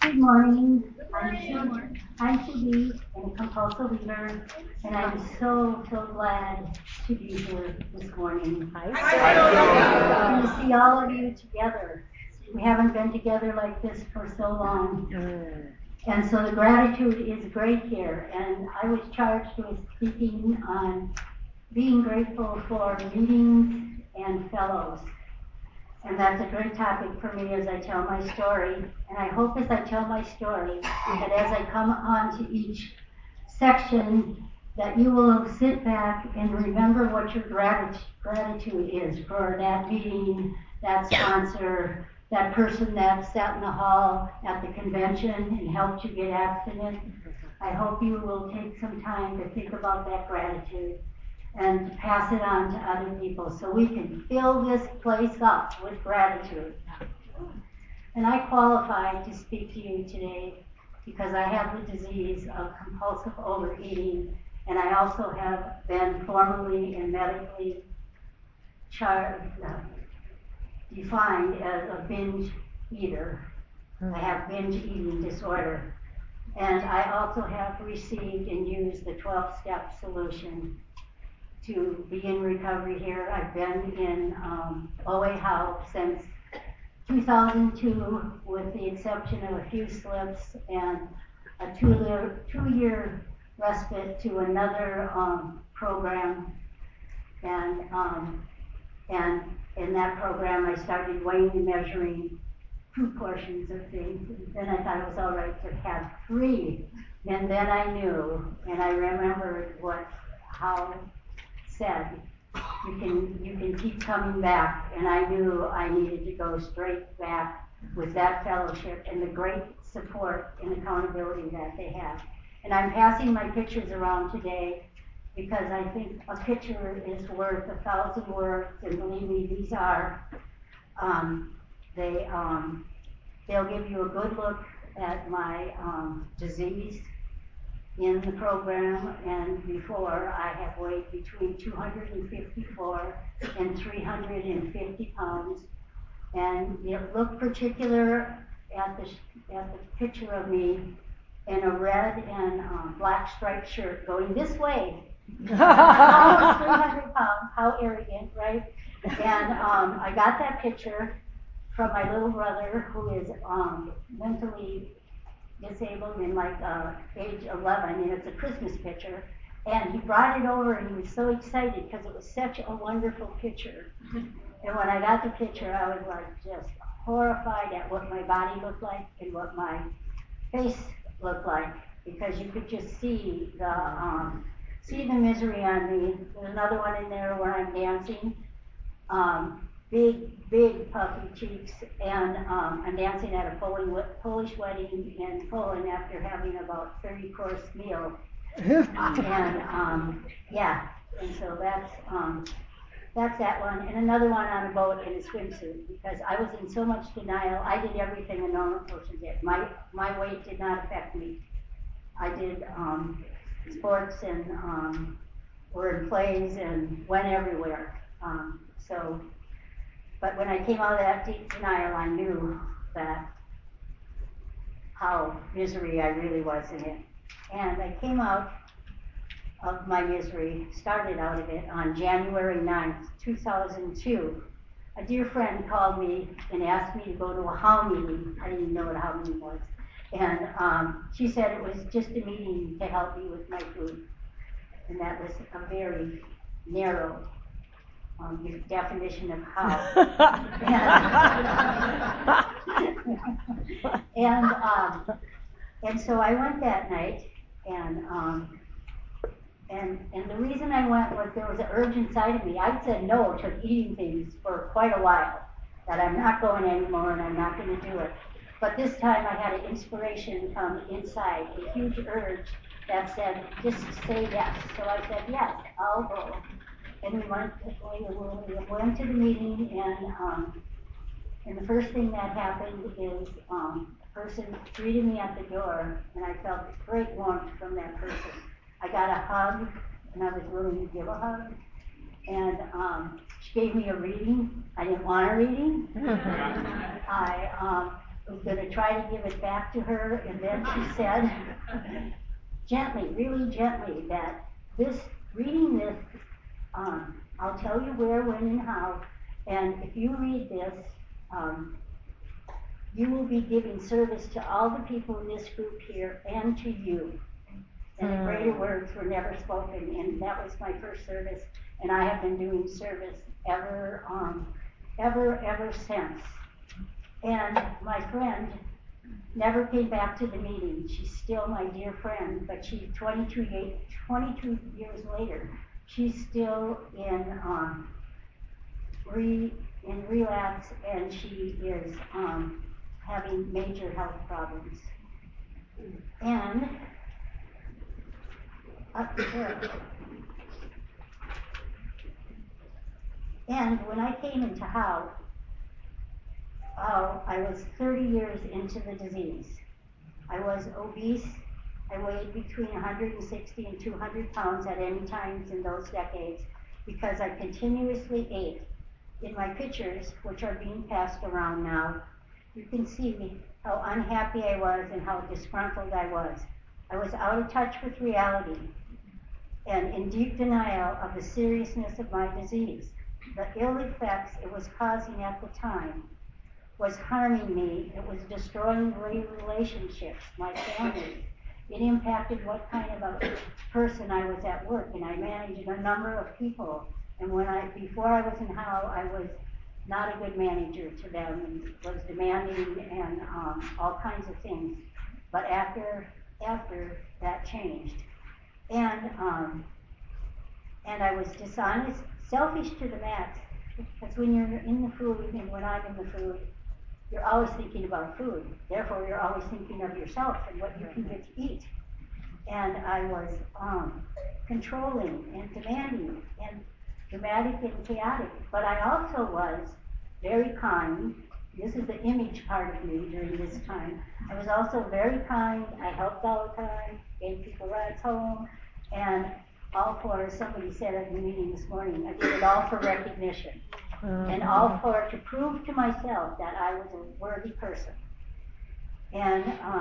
Good morning. I'm Sue and a compulsive leader, and I'm so glad to be here this morning. And to see all of you together. We haven't been together like this for so long. And so the gratitude is great here. And I was charged with speaking on being grateful for meetings and fellows. And that's a great topic for me as I tell my story. And I hope as I tell my story that as I come on to each section that you will sit back and remember what your gratitude is for that meeting, that sponsor, that person that sat in the hall at the convention and helped you get abstinent. I hope you will take some time to think about that gratitude and pass it on to other people so we can fill this place up with gratitude. And I qualify to speak to you today because I have the disease of compulsive overeating, and I also have been formally and medically defined as a binge eater. I have binge eating disorder. And I also have received and used the 12-step solution to be in recovery here. I've been in OA House since 2002, with the exception of a few slips and a two-year respite to another program. And in that program, I started weighing and measuring 2 portions of things. And then I thought it was all right to have 3. And then I knew, and I remembered how said, you can keep coming back, and I knew I needed to go straight back with that fellowship and the great support and accountability that they have. And I'm passing my pictures around today because I think a picture is worth 1,000 words, and believe me, these are. They'll give you a good look at my disease in the program, and before I have weighed between 254 and 350 pounds. And you look particular at the picture of me in a red and black striped shirt going this way. Almost 300 pounds, how arrogant, right? And I got that picture from my little brother, who is mentally disabled in age 11, and it's a Christmas picture. And he brought it over, and he was so excited because it was such a wonderful picture. And when I got the picture, I was just horrified at what my body looked like and what my face looked like, because you could just see the misery on me. There's another one in there where I'm dancing. Big puffy cheeks, and I'm dancing at a Polish wedding in Poland after having about 30-course meal. And so that's that one, and another one on a boat in a swimsuit, because I was in so much denial. I did everything a normal person did. My weight did not affect me. I did sports and were in plays and went everywhere. But when I came out of that deep denial, I knew that how misery I really was in it. And I came out of my misery, started out of it on January 9th, 2002. A dear friend called me and asked me to go to a HOW meeting. I didn't even know what a HOW meeting was. And she said it was just a meeting to help me with my food. And that was a very narrow definition of how. And so I went that night, and the reason I went was there was an urge inside of me. I said no to eating things for quite a while, that I'm not going anymore and I'm not going to do it. But this time I had an inspiration from inside, a huge urge that said, just say yes. So I said, yes, I'll go. And we went to the meeting, and the first thing that happened is a person greeted me at the door, and I felt great warmth from that person. I got a hug, and I was willing to give a hug. And she gave me a reading. I didn't want a reading. was going to try to give it back to her, and then she said, gently, really gently, that reading this, I'll tell you where, when, and how, and if you read this, you will be giving service to all the people in this group here and to you. And the greater words were never spoken, and that was my first service, and I have been doing service ever since. And my friend never came back to the meeting. She's still my dear friend, but she's 22 years later, she's still in relapse, and she is having major health problems. And And when I came into Howe, I was 30 years into the disease. I was obese. I weighed between 160 and 200 pounds at any times in those decades because I continuously ate. In my pictures, which are being passed around now, you can see how unhappy I was and how disgruntled I was. I was out of touch with reality and in deep denial of the seriousness of my disease. The ill effects it was causing at the time was harming me. It was destroying relationships, my family. It impacted what kind of a person I was at work, and I managed a number of people. And before I was in Howe, I was not a good manager to them and was demanding and all kinds of things. But after that changed, and I was dishonest, selfish to the max, because when you're in the food and when I'm in the food, you're always thinking about food. Therefore, you're always thinking of yourself and what you can get to eat. And I was controlling and demanding and dramatic and chaotic. But I also was very kind. This is the image part of me during this time. I was also very kind. I helped all the time, gave people rides home, and all for, as somebody said at the meeting this morning, I did it all for recognition. And all to prove to myself that I was a worthy person. And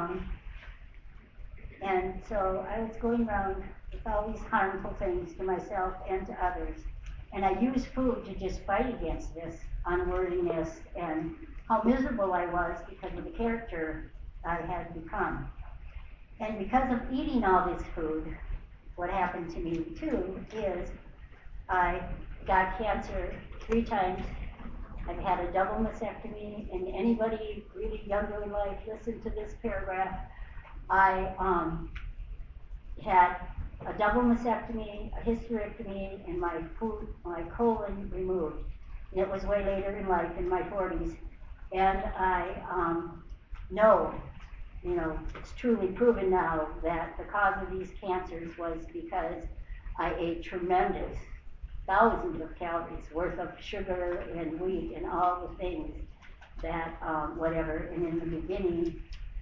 so I was going around with all these harmful things to myself and to others. And I used food to just fight against this unworthiness and how miserable I was because of the character I had become. And because of eating all this food, what happened to me too is I got cancer 3 times. I've had a double mastectomy, and anybody really younger in life, listen to this paragraph. I had a double mastectomy, a hysterectomy, and my colon removed. And it was way later in life, in my 40s. And I know, it's truly proven now that the cause of these cancers was because I ate tremendous thousands of calories worth of sugar and wheat and all the things that whatever. And in the beginning,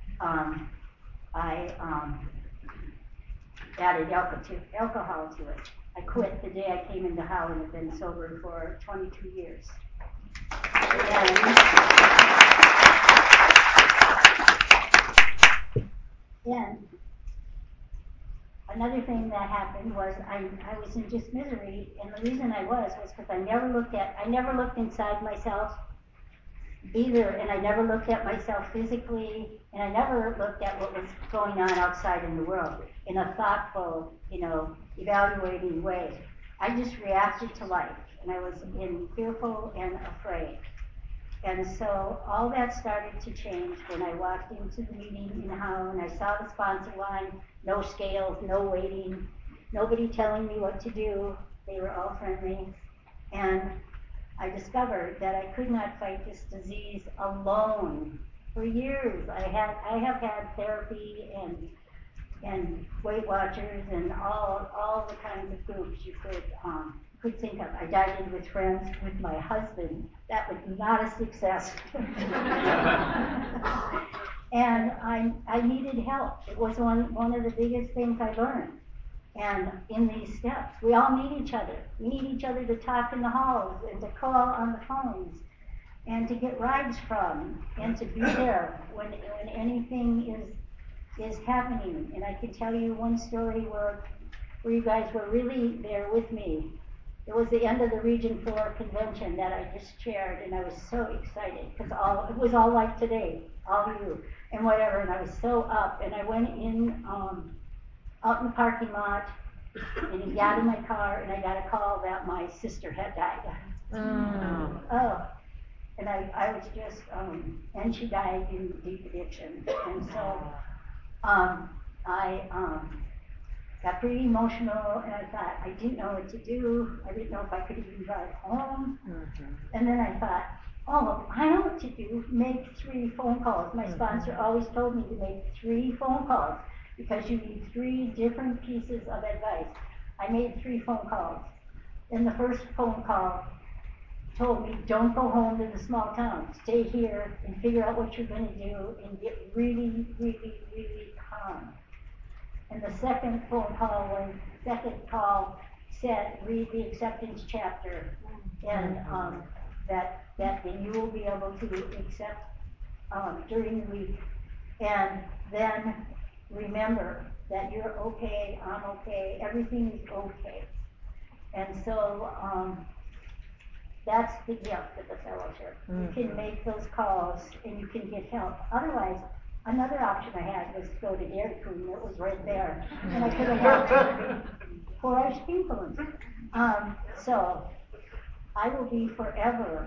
I added alcohol to it. I quit the day I came into Howe and have been sober for 22 years. And another thing that happened was I was in just misery, and the reason I was because I never looked inside myself either, and I never looked at myself physically, and I never looked at what was going on outside in the world in a thoughtful, evaluating way. I just reacted to life, and I was fearful and afraid. And so all that started to change when I walked into the meeting in Howe and I saw the sponsor line, no scales, no waiting, nobody telling me what to do. They were all friendly. And I discovered that I could not fight this disease alone. For years, I have had therapy and Weight Watchers and all the kinds of groups you could think of. I dived in with friends, with my husband. That was not a success. And I needed help. It was one of the biggest things I learned. And in these steps, we all need each other. We need each other to talk in the halls and to call on the phones. and to get rides from, and to be there when anything is happening. And I can tell you one story where you guys were really there with me. It was the end of the Region 4 convention that I just chaired, and I was so excited because it was all like today, all you and whatever, and I was so up. And I went in out in the parking lot, and I got in my car, and I got a call that my sister had died. Oh, and I was just, and she died in deep addiction, and so I got pretty emotional, and I thought, I didn't know what to do. I didn't know if I could even drive home. And then I thought, oh, I know what to do. Make 3 phone calls. My sponsor always told me to make 3 phone calls because you need 3 different pieces of advice. I made 3 phone calls. And the first phone call told me, don't go home to the small town. Stay here and figure out what you're going to do and get really, really, really calm. And the second call said, read the acceptance chapter, and that then you will be able to accept during the week. And then remember that you're okay, I'm okay, everything is okay. And so that's the gift of the fellowship. You can make those calls and you can get help. Otherwise, another option I had was to go to Dairy Queen. It was right there. And I could have had 4 ice cream cones. So I will be forever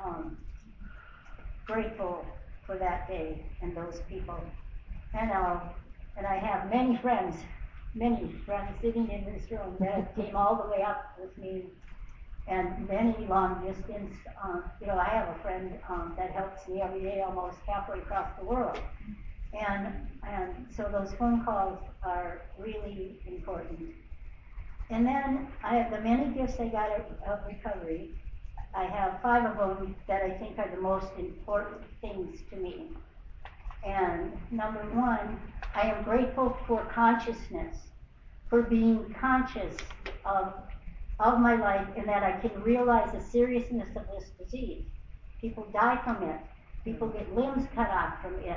grateful for that day and those people. And I have many friends sitting in this room that came all the way up with me, and many long distance. I have a friend that helps me every day, almost halfway across the world. And so those phone calls are really important. And then I have the many gifts I got of recovery. I have 5 of them that I think are the most important things to me. And number 1, I am grateful for consciousness, for being conscious of my life, and that I can realize the seriousness of this disease. People die from it. People get limbs cut off from it.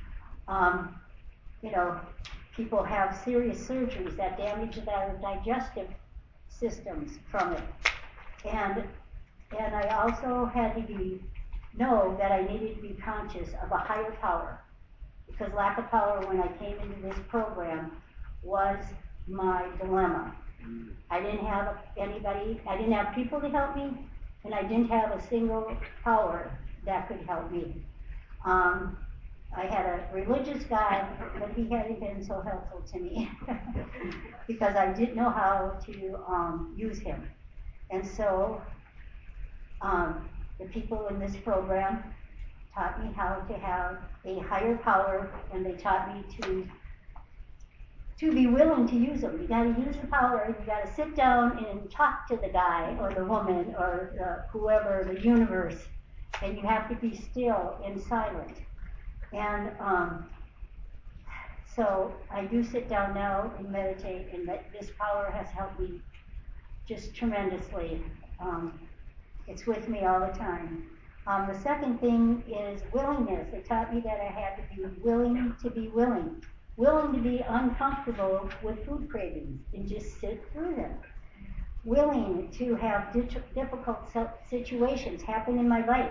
People have serious surgeries that damage their digestive systems from it. And I also had to know that I needed to be conscious of a higher power, because lack of power when I came into this program was my dilemma. I didn't have anybody, I didn't have people to help me, and I didn't have a single power that could help me. I had a religious guy, but he hadn't been so helpful to me because I didn't know how to use him. And so the people in this program taught me how to have a higher power, and they taught me to be willing to use them. You got to use the power, and you got to sit down and talk to the guy or the woman or whoever, the universe, and you have to be still and silent. And so I do sit down now and meditate, and this power has helped me just tremendously. It's with me all the time. The second thing is willingness. It taught me that I had to be willing to be willing to be uncomfortable with food cravings and just sit through them, willing to have difficult situations happen in my life,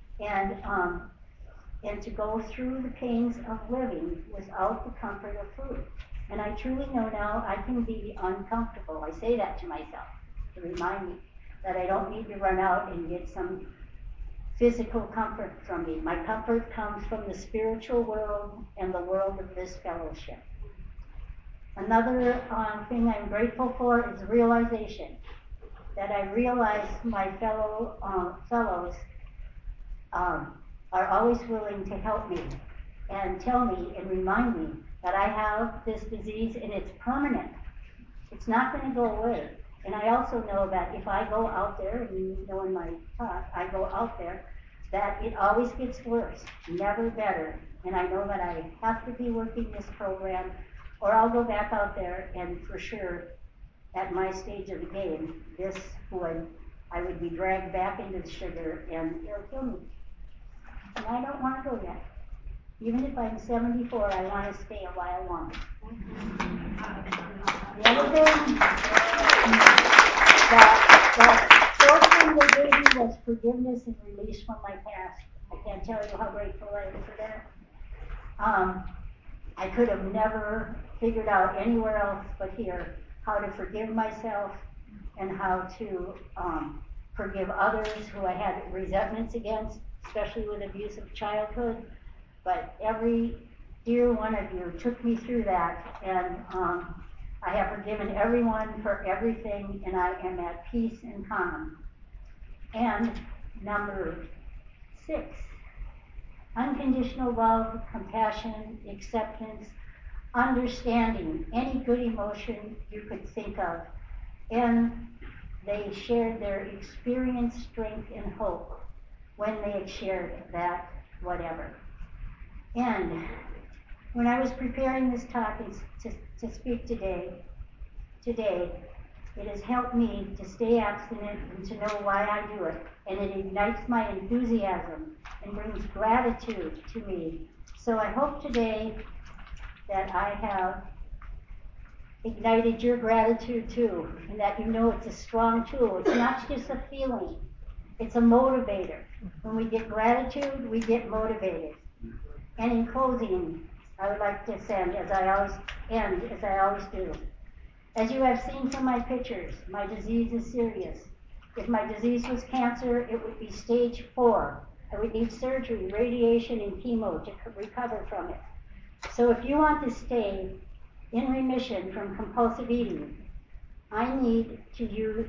and to go through the pains of living without the comfort of food. And I truly know now I can be uncomfortable. I say that to myself to remind me that I don't need to run out and get some physical comfort from me. My comfort comes from the spiritual world and the world of this fellowship. Another thing I'm grateful for is realization, that I realize my fellows are always willing to help me and tell me and remind me that I have this disease and it's permanent. It's not going to go away. And I also know that if I go out there, and you know in my talk, I go out there, that it always gets worse, never better. And I know that I have to be working this program, or I'll go back out there, and for sure, at my stage of the game, I would be dragged back into the sugar, and it'll kill me. and I don't want to go yet. Even if I'm 74, I want to stay a while longer. The other thing, the fourth thing they gave me was forgiveness and release from my past. I can't tell you how grateful I am for that. I could have never figured out anywhere else but here how to forgive myself and how to forgive others who I had resentments against, especially with abusive childhood. But every dear one of you took me through that, and I have forgiven everyone for everything, and I am at peace and calm. And number 6, unconditional love, compassion, acceptance, understanding, any good emotion you could think of. And they shared their experience, strength, and hope when they had shared that whatever. And when I was preparing this talk to speak today, it has helped me to stay abstinent and to know why I do it. And it ignites my enthusiasm and brings gratitude to me. So I hope today that I have ignited your gratitude too, and that you know it's a strong tool. It's not just a feeling, it's a motivator. When we get gratitude, we get motivated. And in closing, I would like to end as I always do. As you have seen from my pictures, my disease is serious. If my disease was cancer, it would be stage 4. I would need surgery, radiation, and chemo to recover from it. So if you want to stay in remission from compulsive eating, I need to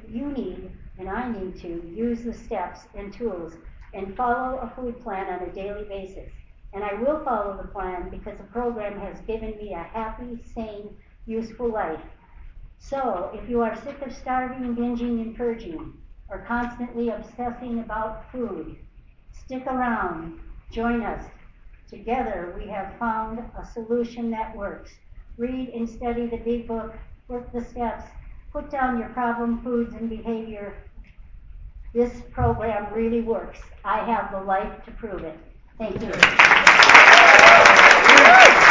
use the steps and tools and follow a food plan on a daily basis. And I will follow the plan because the program has given me a happy, sane, useful life. So if you are sick of starving, binging, and purging, or constantly obsessing about food, stick around, join us. Together we have found a solution that works. Read and study the big book, work the steps, put down your problem foods and behavior. This program really works. I have the life to prove it. Thank you.